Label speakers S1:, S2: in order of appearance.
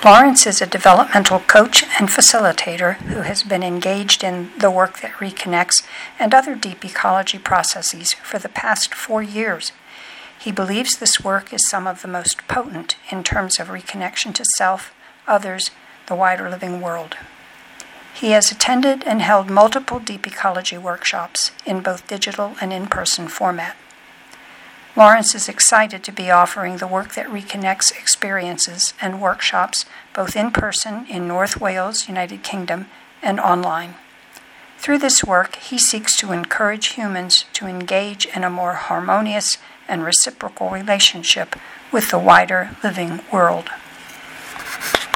S1: Lawrence is a developmental coach and facilitator who has been engaged in the work that reconnects and other deep ecology processes for the past 4 years. He believes this work is some of the most potent in terms of reconnection to self, others, the wider living world. He has attended and held multiple deep ecology workshops in both digital and in-person format. Lawrence is excited to be offering the Work That Reconnects experiences and workshops both in person in North Wales, United Kingdom, and online. Through this work, he seeks to encourage humans to engage in a more harmonious and reciprocal relationship with the wider living world.